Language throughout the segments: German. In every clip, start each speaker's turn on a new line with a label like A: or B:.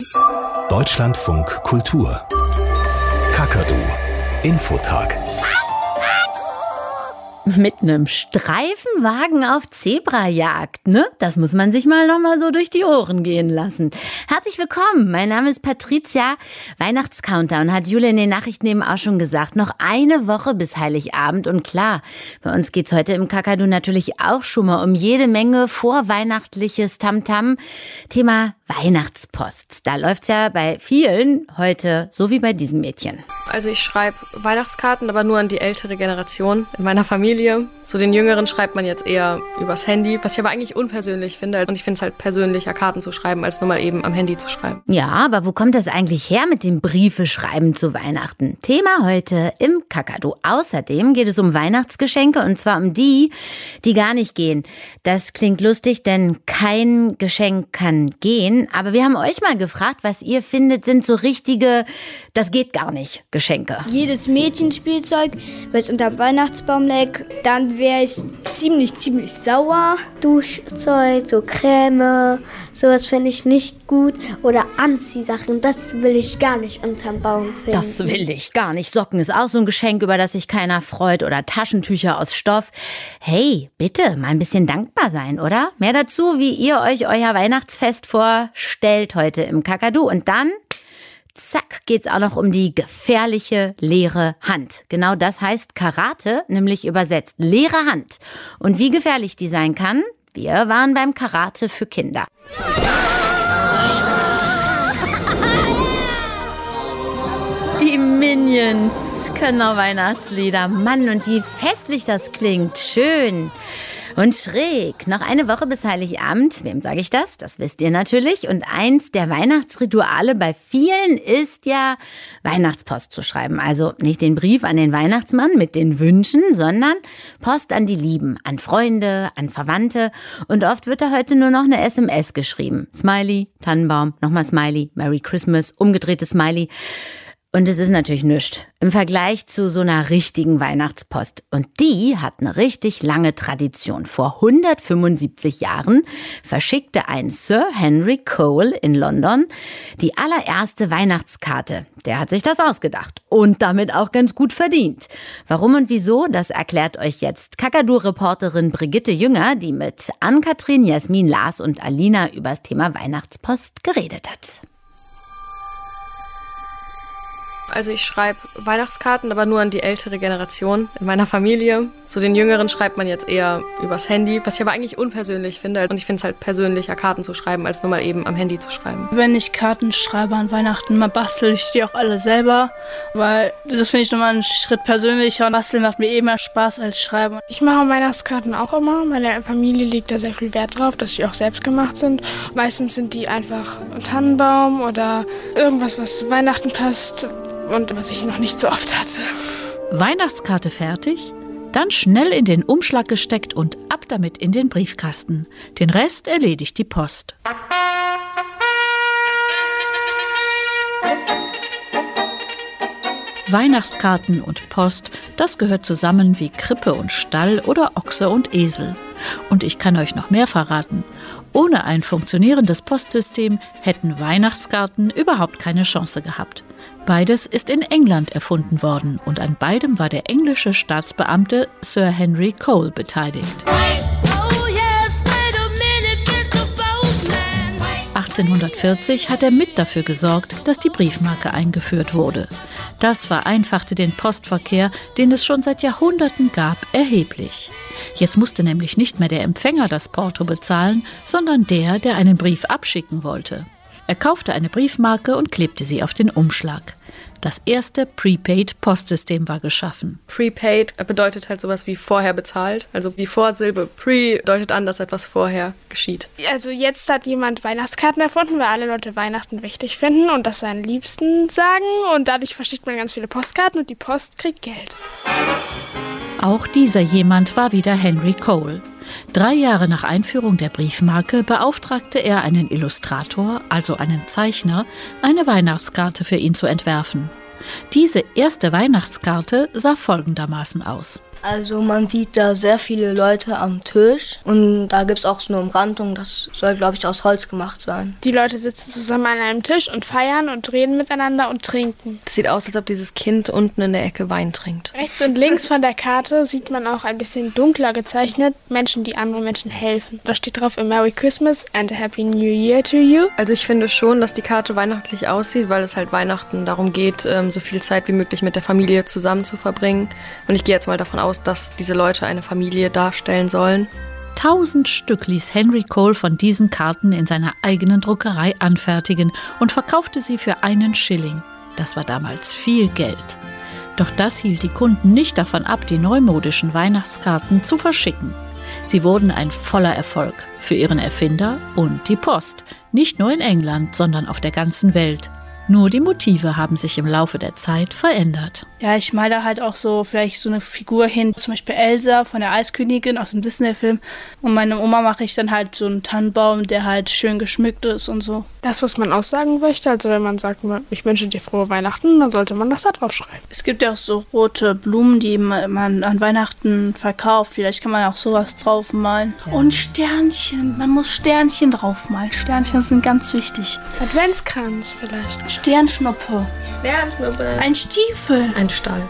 A: Deutschlandfunk Kultur. Kakadu. Infotag.
B: Mit einem Streifenwagen auf Zebrajagd, ne? Das muss man sich mal noch mal so durch die Ohren gehen lassen. Herzlich willkommen, mein Name ist Patricia. Weihnachtscountdown hat Julia in den Nachrichten eben auch schon gesagt. Noch eine Woche bis Heiligabend und klar, bei uns geht's heute im Kakadu natürlich auch schon mal um jede Menge vorweihnachtliches Tamtam. Thema Weihnachtspost. Da läuft's ja bei vielen heute so wie bei diesem Mädchen.
C: Also ich schreibe Weihnachtskarten, aber nur an die ältere Generation in meiner Familie. Zu den Jüngeren schreibt man jetzt eher übers Handy, was ich aber eigentlich unpersönlich finde. Und ich finde es halt persönlicher, Karten zu schreiben, als nur mal eben am Handy zu schreiben.
B: Ja, aber wo kommt das eigentlich her mit dem Briefeschreiben zu Weihnachten? Thema heute im Kakadu. Außerdem geht es um Weihnachtsgeschenke und zwar um die gar nicht gehen. Das klingt lustig, denn kein Geschenk kann gehen. Aber wir haben euch mal gefragt, was ihr findet, sind so richtige, das geht gar nicht, Geschenke.
D: Jedes Mädchenspielzeug, wenn es unterm Weihnachtsbaum lag, dann wäre ich ziemlich sauer.
E: Duschzeug, so Creme, sowas finde ich nicht gut. Oder Anziehsachen, das will ich gar nicht unterm Baum finden.
B: Das will ich gar nicht. Socken ist auch so ein Geschenk, über das sich keiner freut. Oder Taschentücher aus Stoff. Hey, bitte, mal ein bisschen dankbar sein, oder? Mehr dazu, wie ihr euch euer Weihnachtsfest vorstellt heute im Kakadu. Und dann, zack, geht's auch noch um die gefährliche leere Hand. Genau das heißt Karate, nämlich übersetzt leere Hand. Und wie gefährlich die sein kann, wir waren beim Karate für Kinder. Die Minions können auch Weihnachtslieder. Mann, und wie festlich das klingt. Schön. Und schräg. Noch eine Woche bis Heiligabend. Wem sage ich das? Das wisst ihr natürlich. Und eins der Weihnachtsrituale bei vielen ist ja, Weihnachtspost zu schreiben. Also nicht den Brief an den Weihnachtsmann mit den Wünschen, sondern Post an die Lieben, an Freunde, an Verwandte. Und oft wird da heute nur noch eine SMS geschrieben. Smiley, Tannenbaum, nochmal Smiley, Merry Christmas, umgedrehtes Smiley. Und es ist natürlich nichts im Vergleich zu so einer richtigen Weihnachtspost. Und die hat eine richtig lange Tradition. Vor 175 Jahren verschickte ein Sir Henry Cole in London die allererste Weihnachtskarte. Der hat sich das ausgedacht und damit auch ganz gut verdient. Warum und wieso, das erklärt euch jetzt Kakadu-Reporterin Brigitte Jünger, die mit Ann-Kathrin, Jasmin, Lars und Alina übers Thema Weihnachtspost geredet hat.
C: Also ich schreibe Weihnachtskarten, aber nur an die ältere Generation in meiner Familie. Zu den Jüngeren schreibt man jetzt eher übers Handy, was ich aber eigentlich unpersönlich finde. Und ich finde es halt persönlicher, Karten zu schreiben, als nur mal eben am Handy zu schreiben.
F: Wenn ich Karten schreibe an Weihnachten, mal bastel ich die auch alle selber, weil das finde ich nochmal einen Schritt persönlicher. Basteln macht mir eh mehr Spaß als Schreiben.
G: Ich mache Weihnachtskarten auch immer. Meine Familie legt da sehr viel Wert drauf, dass die auch selbst gemacht sind. Meistens sind die einfach ein Tannenbaum oder irgendwas, was zu Weihnachten passt. Und was ich noch nicht so oft hatte.
H: Weihnachtskarte fertig? Dann schnell in den Umschlag gesteckt und ab damit in den Briefkasten. Den Rest erledigt die Post. Weihnachtskarten und Post, das gehört zusammen wie Krippe und Stall oder Ochse und Esel. Und ich kann euch noch mehr verraten. Ohne ein funktionierendes Postsystem hätten Weihnachtskarten überhaupt keine Chance gehabt. Beides ist in England erfunden worden und an beidem war der englische Staatsbeamte Sir Henry Cole beteiligt. 1840 hat er mit dafür gesorgt, dass die Briefmarke eingeführt wurde. Das vereinfachte den Postverkehr, den es schon seit Jahrhunderten gab, erheblich. Jetzt musste nämlich nicht mehr der Empfänger das Porto bezahlen, sondern der einen Brief abschicken wollte. Er kaufte eine Briefmarke und klebte sie auf den Umschlag. Das erste Prepaid-Postsystem war geschaffen.
C: Prepaid bedeutet halt sowas wie vorher bezahlt. Also die Vorsilbe pre deutet an, dass etwas vorher geschieht.
G: Also jetzt hat jemand Weihnachtskarten erfunden, weil alle Leute Weihnachten wichtig finden und das seinen Liebsten sagen. Und dadurch verschickt man ganz viele Postkarten und die Post kriegt Geld.
H: Auch dieser jemand war wieder Henry Cole. 3 Jahre nach Einführung der Briefmarke beauftragte er einen Illustrator, also einen Zeichner, eine Weihnachtskarte für ihn zu entwerfen. Diese erste Weihnachtskarte sah folgendermaßen aus.
I: Also man sieht da sehr viele Leute am Tisch und da gibt es auch so eine Umrandung, das soll, glaube ich, aus Holz gemacht sein.
G: Die Leute sitzen zusammen an einem Tisch und feiern und reden miteinander und trinken.
C: Das sieht aus, als ob dieses Kind unten in der Ecke Wein trinkt.
G: Rechts und links von der Karte sieht man auch ein bisschen dunkler gezeichnet, Menschen, die anderen Menschen helfen. Da steht drauf, a Merry Christmas and a Happy New Year to you.
C: Also ich finde schon, dass die Karte weihnachtlich aussieht, weil es halt Weihnachten darum geht, so viel Zeit wie möglich mit der Familie zusammen zu verbringen. Und ich gehe jetzt mal davon aus, dass diese Leute eine Familie darstellen sollen.
H: 1000 Stück ließ Henry Cole von diesen Karten in seiner eigenen Druckerei anfertigen und verkaufte sie für 1 Schilling. Das war damals viel Geld. Doch das hielt die Kunden nicht davon ab, die neumodischen Weihnachtskarten zu verschicken. Sie wurden ein voller Erfolg für ihren Erfinder und die Post. Nicht nur in England, sondern auf der ganzen Welt. Nur die Motive haben sich im Laufe der Zeit verändert.
F: Ja, ich male halt auch so vielleicht so eine Figur hin, zum Beispiel Elsa von der Eiskönigin aus dem Disney-Film. Und meine Oma mache ich dann halt so einen Tannenbaum, der halt schön geschmückt ist und so.
G: Das, was man aussagen möchte, also wenn man sagt, ich wünsche dir frohe Weihnachten, dann sollte man das da drauf schreiben.
F: Es gibt ja auch so rote Blumen, die man an Weihnachten verkauft. Vielleicht kann man auch sowas draufmalen. Und Sternchen, man muss Sternchen draufmalen. Sternchen sind ganz wichtig.
G: Adventskranz vielleicht.
F: Sternschnuppe. Ein Stiefel.
C: Ein Stall.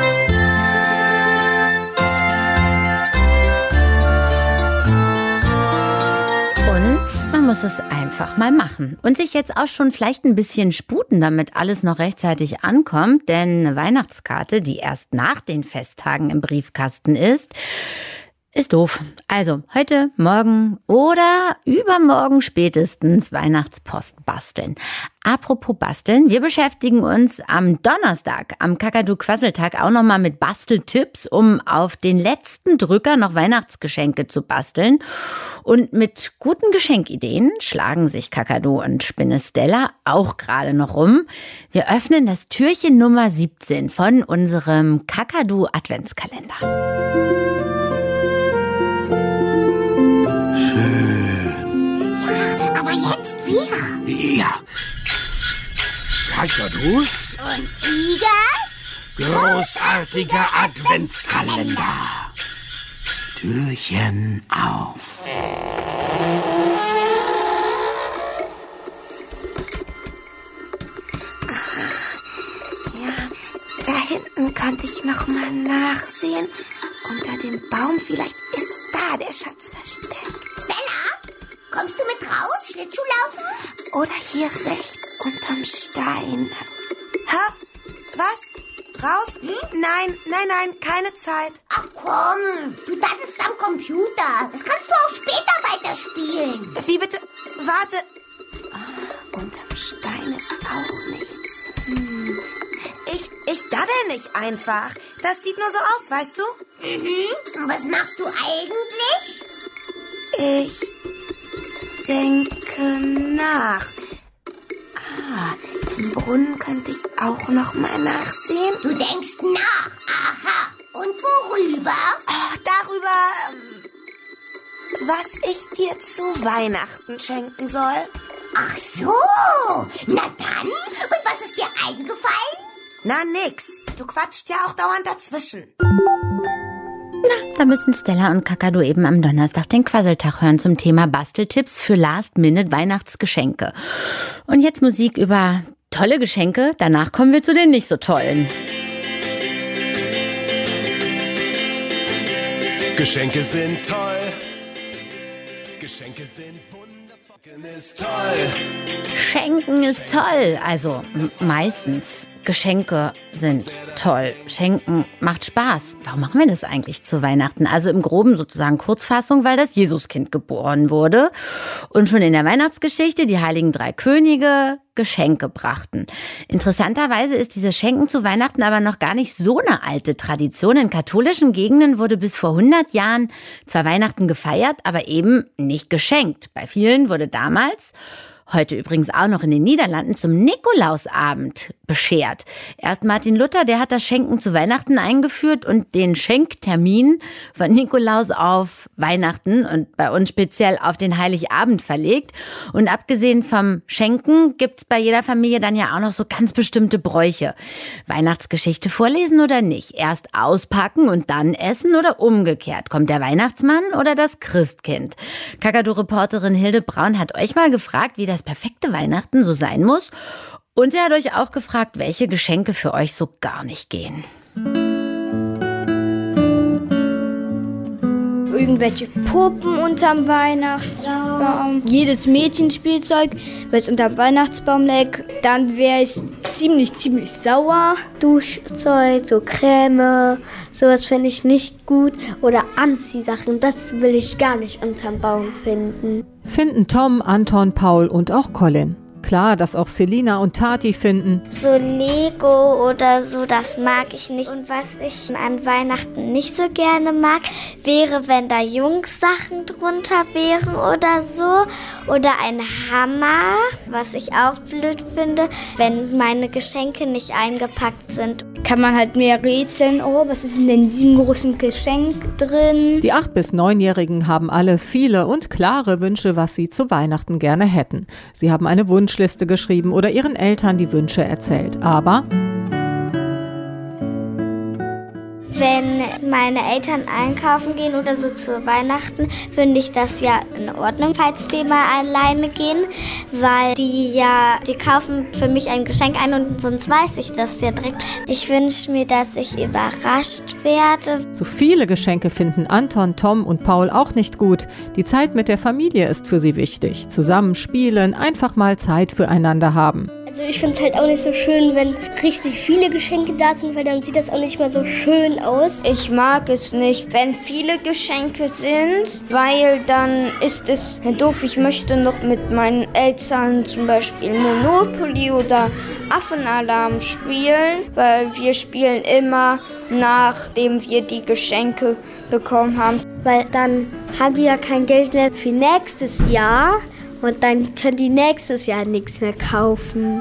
B: Und man muss es einfach mal machen. Und sich jetzt auch schon vielleicht ein bisschen sputen, damit alles noch rechtzeitig ankommt. Denn eine Weihnachtskarte, die erst nach den Festtagen im Briefkasten ist doof. Also heute, morgen oder übermorgen spätestens Weihnachtspost basteln. Apropos basteln, wir beschäftigen uns am Donnerstag, am Kakadu-Quasseltag, auch nochmal mit Basteltipps, um auf den letzten Drücker noch Weihnachtsgeschenke zu basteln. Und mit guten Geschenkideen schlagen sich Kakadu und Spinne Stella auch gerade noch rum. Wir öffnen das Türchen Nummer 17 von unserem Kakadu-Adventskalender.
J: Ja. Kakadus
E: und Tigers
J: großartiger Adventskalender. Türchen auf.
E: Ja, da hinten konnte ich noch mal nachsehen. Unter dem Baum, vielleicht ist da der Schatz versteckt. Stella, kommst du mit raus, Schlittschuh laufen? Oder hier rechts unterm Stein.
K: Ha? Was? Raus? Nein, keine Zeit.
E: Ach komm, du dattest am Computer. Das kannst du auch später weiterspielen.
K: Wie bitte? Warte.
E: Unterm Stein ist auch nichts.
K: Ich daddel nicht einfach. Das sieht nur so aus, weißt du?
E: Und was machst du eigentlich?
K: Ich denke nach. Im Brunnen könnte ich auch noch mal nachsehen.
E: Du denkst nach. Aha. Und worüber?
K: Darüber, was ich dir zu Weihnachten schenken soll.
E: Ach so. Na dann. Und was ist dir eingefallen?
K: Na, nix. Du quatscht ja auch dauernd dazwischen.
B: Na, da müssen Stella und Kakadu eben am Donnerstag den Quasseltag hören zum Thema Basteltipps für Last-Minute-Weihnachtsgeschenke. Und jetzt Musik über tolle Geschenke. Danach kommen wir zu den nicht so tollen.
A: Geschenke sind toll. Geschenke sind wundervoll. Ist toll.
B: Schenken ist toll. Also meistens. Geschenke sind toll. Schenken macht Spaß. Warum machen wir das eigentlich zu Weihnachten? Also im Groben sozusagen Kurzfassung, weil das Jesuskind geboren wurde. Und schon in der Weihnachtsgeschichte die heiligen 3 Könige Geschenke brachten. Interessanterweise ist dieses Schenken zu Weihnachten aber noch gar nicht so eine alte Tradition. In katholischen Gegenden wurde bis vor 100 Jahren zwar Weihnachten gefeiert, aber eben nicht geschenkt. Bei vielen wurde damals, heute übrigens auch noch in den Niederlanden, zum Nikolausabend beschert. Erst Martin Luther, der hat das Schenken zu Weihnachten eingeführt und den Schenktermin von Nikolaus auf Weihnachten und bei uns speziell auf den Heiligabend verlegt. Und abgesehen vom Schenken gibt's bei jeder Familie dann ja auch noch so ganz bestimmte Bräuche. Weihnachtsgeschichte vorlesen oder nicht? Erst auspacken und dann essen oder umgekehrt? Kommt der Weihnachtsmann oder das Christkind? Kakadu-Reporterin Hilde Braun hat euch mal gefragt, wie das perfekte Weihnachten so sein muss. Und sie hat euch auch gefragt, welche Geschenke für euch so gar nicht gehen.
D: Irgendwelche Puppen unterm Weihnachtsbaum. Jedes Mädchenspielzeug, wenn es unterm Weihnachtsbaum lag, dann wäre ich ziemlich sauer.
L: Duschzeug, so Creme, sowas finde ich nicht gut. Oder Anziehsachen, das will ich gar nicht unterm Baum finden.
M: Finden Tom, Anton, Paul und auch Colin. Klar, dass auch Selina und Tati finden.
L: So Lego oder so, das mag ich nicht. Und was ich an Weihnachten nicht so gerne mag, wäre, wenn da Jungs-Sachen drunter wären oder so. Oder ein Hammer, was ich auch blöd finde, wenn meine Geschenke nicht eingepackt sind.
D: Kann man halt mehr rätseln, oh, was ist denn in diesem großen Geschenk drin?
M: Die 8- bis 9-Jährigen haben alle viele und klare Wünsche, was sie zu Weihnachten gerne hätten. Sie haben eine Wunschliste geschrieben oder ihren Eltern die Wünsche erzählt. Aber
L: wenn meine Eltern einkaufen gehen oder so zu Weihnachten, finde ich das ja in Ordnung, falls die mal alleine gehen, weil die kaufen für mich ein Geschenk ein und sonst weiß ich das ja direkt. Ich wünsche mir, dass ich überrascht werde.
M: Zu viele Geschenke finden Anton, Tom und Paul auch nicht gut. Die Zeit mit der Familie ist für sie wichtig. Zusammen spielen, einfach mal Zeit füreinander haben.
N: Also ich finde es halt auch nicht so schön, wenn richtig viele Geschenke da sind, weil dann sieht das auch nicht mehr so schön aus.
O: Ich mag es nicht, wenn viele Geschenke sind, weil dann ist es doof. Ich möchte noch mit meinen Eltern zum Beispiel Monopoly oder Affenalarm spielen, weil wir spielen immer, nachdem wir die Geschenke bekommen haben.
L: Weil dann haben wir ja kein Geld mehr für nächstes Jahr. Und dann können die nächstes Jahr nichts mehr kaufen.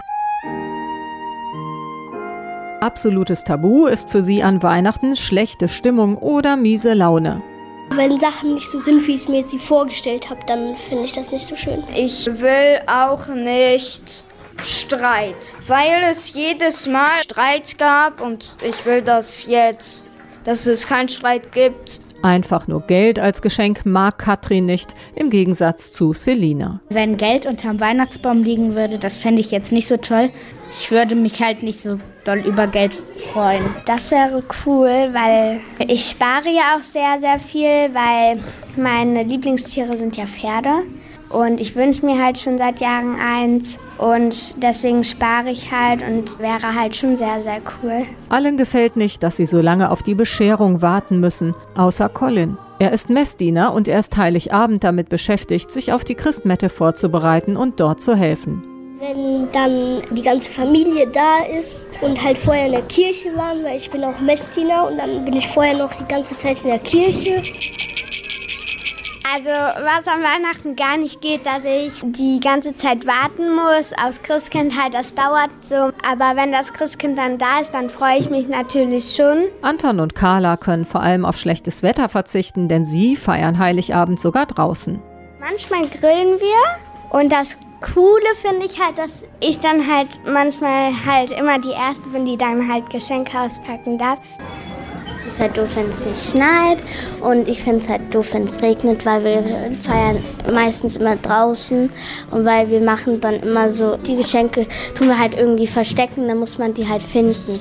M: Absolutes Tabu ist für sie an Weihnachten schlechte Stimmung oder miese Laune.
N: Wenn Sachen nicht so sind, wie ich mir sie vorgestellt habe, dann finde ich das nicht so schön.
O: Ich will auch nicht Streit, weil es jedes Mal Streit gab und ich will das jetzt, dass es keinen Streit gibt.
M: Einfach nur Geld als Geschenk mag Katrin nicht, im Gegensatz zu Selina.
D: Wenn Geld unterm Weihnachtsbaum liegen würde, das fände ich jetzt nicht so toll. Ich würde mich halt nicht so doll über Geld freuen.
L: Das wäre cool, weil ich spare ja auch sehr, sehr viel, weil meine Lieblingstiere sind ja Pferde. Und ich wünsche mir halt schon seit Jahren eins und deswegen spare ich halt und wäre halt schon sehr, sehr cool.
M: Allen gefällt nicht, dass sie so lange auf die Bescherung warten müssen, außer Colin. Er ist Messdiener und er ist Heiligabend damit beschäftigt, sich auf die Christmette vorzubereiten und dort zu helfen.
N: Wenn dann die ganze Familie da ist und halt vorher in der Kirche waren, weil ich bin auch Messdiener und dann bin ich vorher noch die ganze Zeit in der Kirche.
L: Also was an Weihnachten gar nicht geht, dass ich die ganze Zeit warten muss aufs Christkind, halt das dauert so. Aber wenn das Christkind dann da ist, dann freue ich mich natürlich schon.
M: Anton und Carla können vor allem auf schlechtes Wetter verzichten, denn sie feiern Heiligabend sogar draußen.
L: Manchmal grillen wir und das Coole finde ich halt, dass ich dann halt manchmal halt immer die Erste bin, die dann halt Geschenke auspacken darf. Es ist halt doof, wenn es nicht schneit und ich finde es halt doof, wenn es regnet, weil wir feiern meistens immer draußen und weil wir machen dann immer so, die Geschenke tun wir halt irgendwie verstecken, dann muss man die halt finden.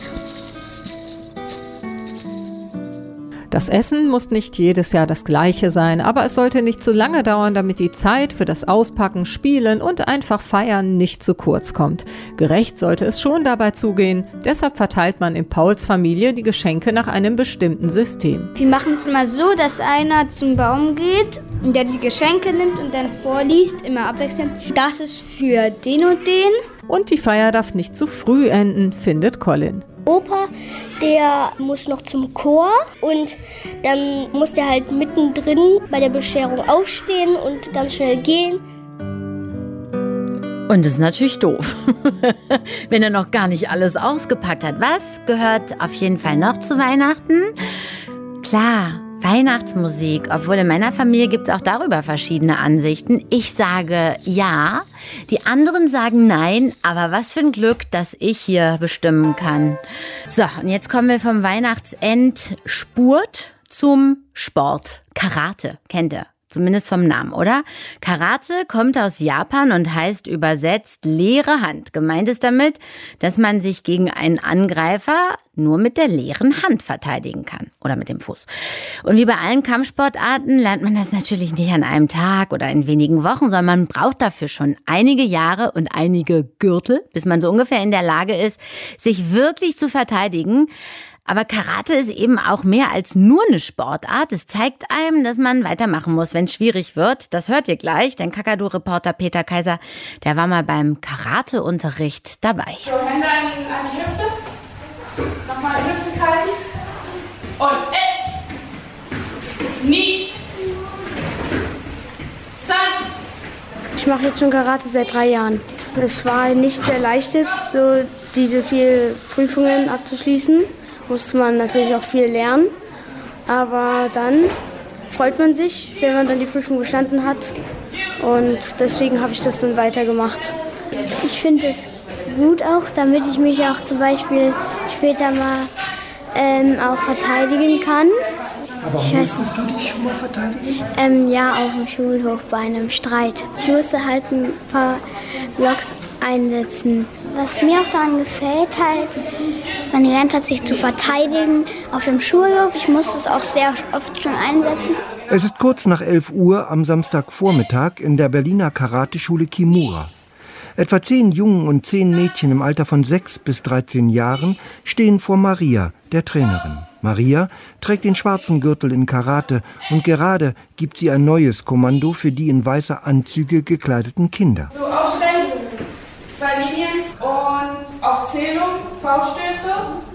M: Das Essen muss nicht jedes Jahr das gleiche sein, aber es sollte nicht zu lange dauern, damit die Zeit für das Auspacken, Spielen und einfach Feiern nicht zu kurz kommt. Gerecht sollte es schon dabei zugehen, deshalb verteilt man in Pauls Familie die Geschenke nach einem bestimmten System.
D: Wir machen es immer so, dass einer zum Baum geht, der die Geschenke nimmt und dann vorliest, immer abwechselnd. Das ist für den und den.
M: Und die Feier darf nicht zu früh enden, findet Colin.
N: Opa, der muss noch zum Chor und dann muss der halt mittendrin bei der Bescherung aufstehen und ganz schnell gehen.
B: Und das ist natürlich doof, wenn er noch gar nicht alles ausgepackt hat. Was gehört auf jeden Fall noch zu Weihnachten? Klar, Weihnachtsmusik, obwohl in meiner Familie gibt es auch darüber verschiedene Ansichten. Ich sage ja, die anderen sagen nein, aber was für ein Glück, dass ich hier bestimmen kann. So, und jetzt kommen wir vom Weihnachtsendspurt zum Sport. Karate, kennt ihr? Zumindest vom Namen, oder? Karate kommt aus Japan und heißt übersetzt leere Hand. Gemeint ist damit, dass man sich gegen einen Angreifer nur mit der leeren Hand verteidigen kann. Oder mit dem Fuß. Und wie bei allen Kampfsportarten lernt man das natürlich nicht an einem Tag oder in wenigen Wochen, sondern man braucht dafür schon einige Jahre und einige Gürtel, bis man so ungefähr in der Lage ist, sich wirklich zu verteidigen. Aber Karate ist eben auch mehr als nur eine Sportart. Es zeigt einem, dass man weitermachen muss, wenn es schwierig wird. Das hört ihr gleich, denn Kakadu-Reporter Peter Kaiser, der war mal beim Karateunterricht dabei.
F: So, Hände an die Hüfte. Nochmal die Hüfte kreisen. Und Knie. Stand.
D: Ich mache jetzt schon Karate seit 3 Jahren. Es war nicht sehr leicht, so diese vielen Prüfungen abzuschließen. Musste man natürlich auch viel lernen, aber dann freut man sich, wenn man dann die Prüfung bestanden hat, und deswegen habe ich das dann weitergemacht.
L: Ich finde es gut auch, damit ich mich auch zum Beispiel später mal auch verteidigen kann.
P: Aber musstest du dich schon mal verteidigen?
L: Ja, auf dem Schulhof bei einem Streit. Ich musste halt ein paar Blocks einsetzen. Was mir auch daran gefällt, halt, man lernt hat, sich zu verteidigen auf dem Schulhof. Ich musste es auch sehr oft schon einsetzen.
P: Es ist kurz nach 11 Uhr am Samstagvormittag in der Berliner Karateschule Kimura. Etwa 10 Jungen und 10 Mädchen im Alter von 6 bis 13 Jahren stehen vor Maria, der Trainerin. Maria trägt den schwarzen Gürtel in Karate und gerade gibt sie ein neues Kommando für die in weiße Anzüge gekleideten Kinder.
F: So, aufstellen, 2 Linien und auf Zählung, Fauststöße,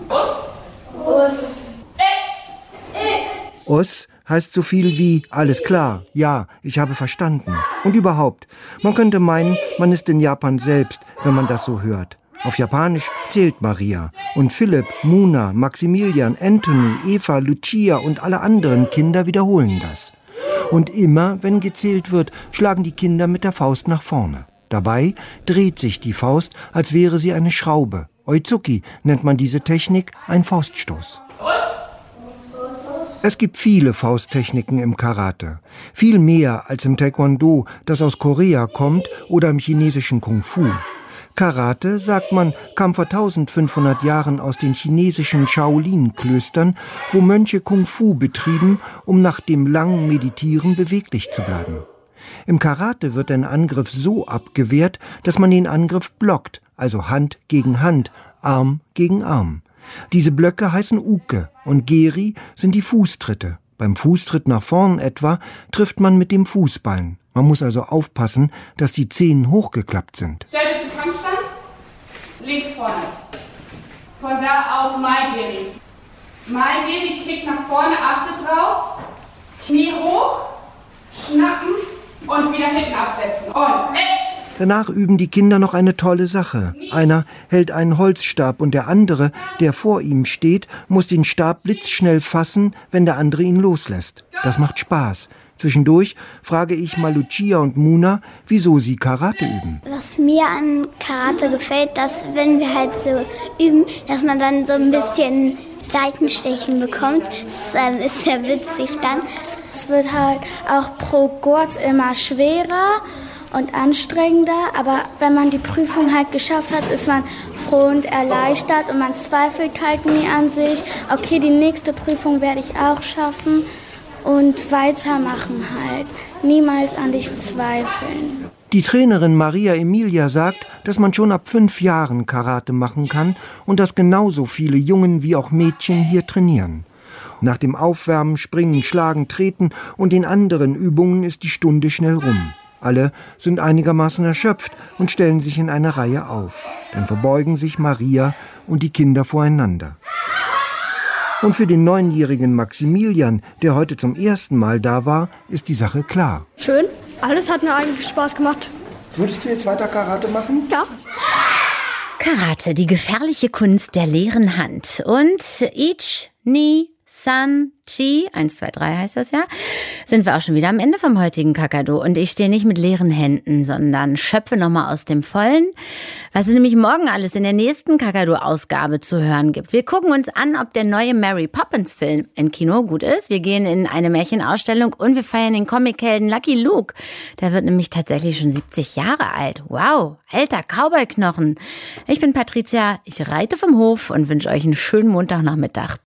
P: Os heißt so viel wie alles klar, ja, ich habe verstanden. Und überhaupt, man könnte meinen, man ist in Japan selbst, wenn man das so hört. Auf Japanisch zählt Maria. Und Philipp, Muna, Maximilian, Anthony, Eva, Lucia und alle anderen Kinder wiederholen das. Und immer, wenn gezählt wird, schlagen die Kinder mit der Faust nach vorne. Dabei dreht sich die Faust, als wäre sie eine Schraube. Oizuki nennt man diese Technik, ein Fauststoß. Es gibt viele Fausttechniken im Karate. Viel mehr als im Taekwondo, das aus Korea kommt, oder im chinesischen Kung Fu. Karate, sagt man, kam vor 1500 Jahren aus den chinesischen Shaolin-Klöstern, wo Mönche Kung Fu betrieben, um nach dem langen Meditieren beweglich zu bleiben. Im Karate wird ein Angriff so abgewehrt, dass man den Angriff blockt, also Hand gegen Hand, Arm gegen Arm. Diese Blöcke heißen Uke und Geri sind die Fußtritte. Beim Fußtritt nach vorn etwa trifft man mit dem Fußballen. Man muss also aufpassen, dass die Zehen hochgeklappt sind.
F: Stellt euch den Kampfstand, links vorne. Von da aus Mai-Geris. Mai-Geri, Kick nach vorne, achtet drauf. Knie hoch, schnappen und wieder hinten absetzen. Und
P: Danach üben die Kinder noch eine tolle Sache. Einer hält einen Holzstab und der andere, der vor ihm steht, muss den Stab blitzschnell fassen, wenn der andere ihn loslässt. Das macht Spaß. Zwischendurch frage ich mal Lucia und Muna, wieso sie Karate üben.
L: Was mir an Karate gefällt, dass wenn wir halt so üben, dass man dann so ein bisschen Seitenstechen bekommt. Das ist sehr witzig dann.
Q: Es wird halt auch pro Gurt immer schwerer und anstrengender, aber wenn man die Prüfung halt geschafft hat, ist man froh und erleichtert und man zweifelt halt nie an sich. Okay, die nächste Prüfung werde ich auch schaffen und weitermachen halt. Niemals an dich zweifeln.
P: Die Trainerin Maria Emilia sagt, dass man schon ab 5 Jahren Karate machen kann und dass genauso viele Jungen wie auch Mädchen hier trainieren. Nach dem Aufwärmen, Springen, Schlagen, Treten und den anderen Übungen ist die Stunde schnell rum. Alle sind einigermaßen erschöpft und stellen sich in eine Reihe auf. Dann verbeugen sich Maria und die Kinder voreinander. Und für den 9-jährigen Maximilian, der heute zum ersten Mal da war, ist die Sache klar.
D: Schön. Alles hat mir eigentlich Spaß gemacht.
P: Würdest du jetzt weiter Karate machen?
L: Ja.
B: Karate, die gefährliche Kunst der leeren Hand. Und Ich, Ni, San, Chi, 1, 2, 3 heißt das ja, sind wir auch schon wieder am Ende vom heutigen Kakadu. Und ich stehe nicht mit leeren Händen, sondern schöpfe nochmal aus dem Vollen, was es nämlich morgen alles in der nächsten Kakadu-Ausgabe zu hören gibt. Wir gucken uns an, ob der neue Mary Poppins-Film im Kino gut ist. Wir gehen in eine Märchenausstellung und wir feiern den Comichelden Lucky Luke. Der wird nämlich tatsächlich schon 70 Jahre alt. Wow, alter Cowboy-Knochen. Ich bin Patricia, ich reite vom Hof und wünsche euch einen schönen Montagnachmittag.